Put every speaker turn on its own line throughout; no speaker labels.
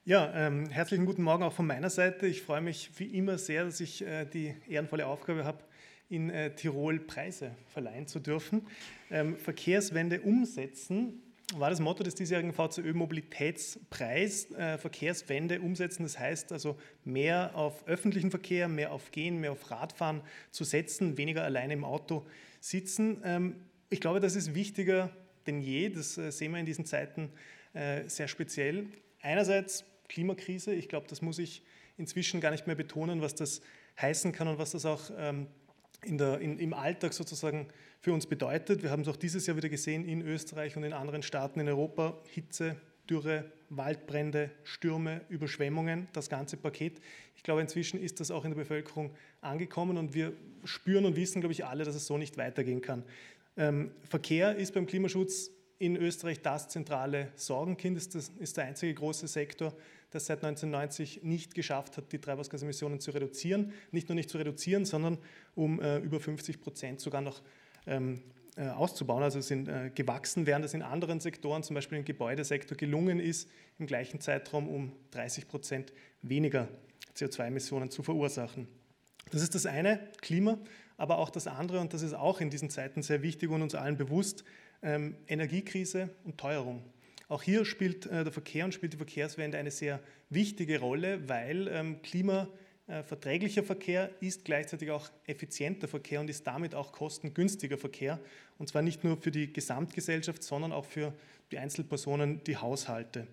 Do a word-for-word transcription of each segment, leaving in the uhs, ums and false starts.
Ja, ähm, herzlichen guten Morgen auch von meiner Seite. Ich freue mich wie immer sehr, dass ich äh, die ehrenvolle Aufgabe habe, in äh, Tirol Preise verleihen zu dürfen. Ähm, Verkehrswende umsetzen war das Motto des diesjährigen V C Ö-Mobilitätspreis. Äh, Verkehrswende umsetzen, das heißt also mehr auf öffentlichen Verkehr, mehr auf Gehen, mehr auf Radfahren zu setzen, weniger alleine im Auto sitzen. Ähm, ich glaube, das ist wichtiger denn je, das äh, sehen wir in diesen Zeiten äh, sehr speziell. Einerseits Klimakrise, ich glaube, das muss ich inzwischen gar nicht mehr betonen, was das heißen kann und was das auch ähm, in der, in, im Alltag sozusagen für uns bedeutet. Wir haben es auch dieses Jahr wieder gesehen in Österreich und in anderen Staaten in Europa. Hitze, Dürre, Waldbrände, Stürme, Überschwemmungen, das ganze Paket. Ich glaube, inzwischen ist das auch in der Bevölkerung angekommen und wir spüren und wissen, glaube ich, alle, dass es so nicht weitergehen kann. Ähm, Verkehr ist beim Klimaschutz in Österreich das zentrale Sorgenkind, ist, das, ist der einzige große Sektor, der seit neunzehnhundertneunzig nicht geschafft hat, die Treibhausgasemissionen zu reduzieren. Nicht nur nicht zu reduzieren, sondern um äh, über fünfzig Prozent sogar noch ähm, äh, auszubauen. Also sind äh, gewachsen, während es in anderen Sektoren, zum Beispiel im Gebäudesektor, gelungen ist, im gleichen Zeitraum um dreißig Prozent weniger C O zwei Emissionen zu verursachen. Das ist das eine, Klima, aber auch das andere, und das ist auch in diesen Zeiten sehr wichtig und uns allen bewusst, ähm, Energiekrise und Teuerung. Auch hier spielt äh, der Verkehr und spielt die Verkehrswende eine sehr wichtige Rolle, weil ähm, klimaverträglicher Verkehr ist gleichzeitig auch effizienter Verkehr und ist damit auch kostengünstiger Verkehr. Und zwar nicht nur für die Gesamtgesellschaft, sondern auch für die Einzelpersonen, die Haushalte.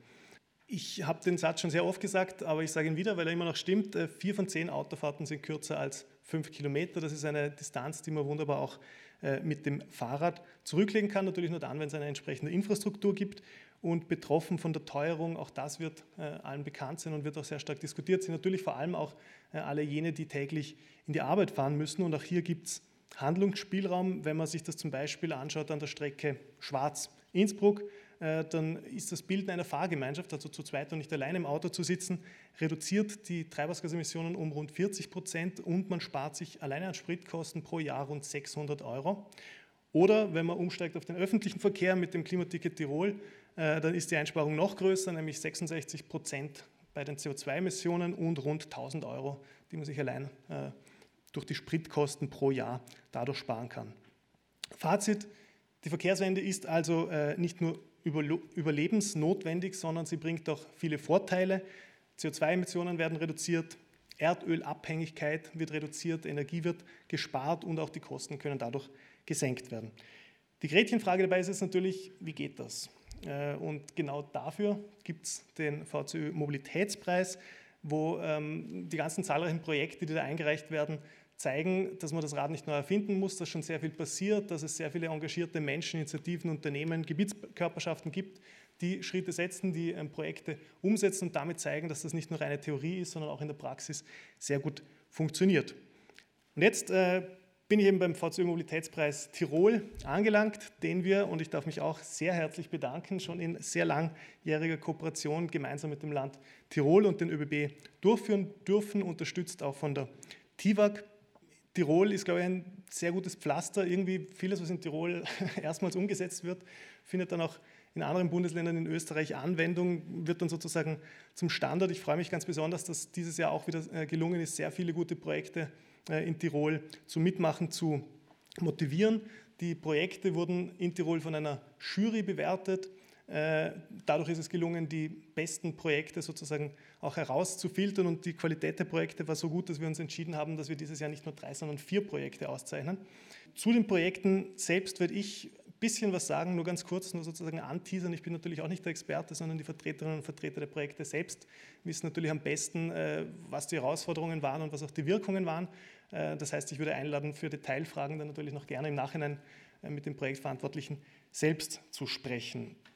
Ich habe den Satz schon sehr oft gesagt, aber ich sage ihn wieder, weil er immer noch stimmt. Vier von zehn Autofahrten sind kürzer als fünf Kilometer. Das ist eine Distanz, die man wunderbar auch mit dem Fahrrad zurücklegen kann. Natürlich nur dann, wenn es eine entsprechende Infrastruktur gibt. Und betroffen von der Teuerung, auch das wird allen bekannt sein und wird auch sehr stark diskutiert, sind natürlich vor allem auch alle jene, die täglich in die Arbeit fahren müssen. Und auch hier gibt es Handlungsspielraum, wenn man sich das zum Beispiel anschaut an der Strecke Schwaz-Innsbruck. Dann ist das Bild einer Fahrgemeinschaft, also zu zweit und nicht allein im Auto zu sitzen, reduziert die Treibhausgasemissionen um rund vierzig Prozent und man spart sich alleine an Spritkosten pro Jahr rund sechshundert Euro. Oder wenn man umsteigt auf den öffentlichen Verkehr mit dem Klimaticket Tirol, dann ist die Einsparung noch größer, nämlich sechsundsechzig Prozent bei den C O zwei Emissionen und rund tausend Euro, die man sich allein durch die Spritkosten pro Jahr dadurch sparen kann. Fazit: Die Verkehrswende ist also nicht nur überlebensnotwendig, sondern sie bringt auch viele Vorteile. C O zwei Emissionen werden reduziert, Erdölabhängigkeit wird reduziert, Energie wird gespart und auch die Kosten können dadurch gesenkt werden. Die Gretchenfrage dabei ist jetzt natürlich, wie geht das? Und genau dafür gibt es den V C Ö-Mobilitätspreis, wo ähm, die ganzen zahlreichen Projekte, die da eingereicht werden, zeigen, dass man das Rad nicht neu erfinden muss, dass schon sehr viel passiert, dass es sehr viele engagierte Menschen, Initiativen, Unternehmen, Gebietskörperschaften gibt, die Schritte setzen, die ähm, Projekte umsetzen und damit zeigen, dass das nicht nur reine Theorie ist, sondern auch in der Praxis sehr gut funktioniert. Und jetzt äh, bin ich eben beim V C Ö-Mobilitätspreis Tirol angelangt, den wir, und ich darf mich auch sehr herzlich bedanken, schon in sehr langjähriger Kooperation gemeinsam mit dem Land Tirol und den ÖBB durchführen dürfen, unterstützt auch von der T I W A G. Tirol ist, glaube ich, ein sehr gutes Pflaster. Irgendwie vieles, was in Tirol erstmals umgesetzt wird, findet dann auch in anderen Bundesländern in Österreich Anwendung, wird dann sozusagen zum Standard. Ich freue mich ganz besonders, dass dieses Jahr auch wieder gelungen ist, sehr viele gute Projekte in Tirol zum Mitmachen zu motivieren. Die Projekte wurden in Tirol von einer Jury bewertet. Dadurch ist es gelungen, die besten Projekte sozusagen auch herauszufiltern und die Qualität der Projekte war so gut, dass wir uns entschieden haben, dass wir dieses Jahr nicht nur drei, sondern vier Projekte auszeichnen. Zu den Projekten selbst werde ich ein bisschen was sagen, nur ganz kurz, nur sozusagen anteasern. Ich bin natürlich auch nicht der Experte, sondern die Vertreterinnen und Vertreter der Projekte selbst wissen natürlich am besten, was die Herausforderungen waren und was auch die Wirkungen waren. Das heißt, ich würde einladen, für Detailfragen dann natürlich noch gerne im Nachhinein mit dem Projektverantwortlichen selbst zu sprechen.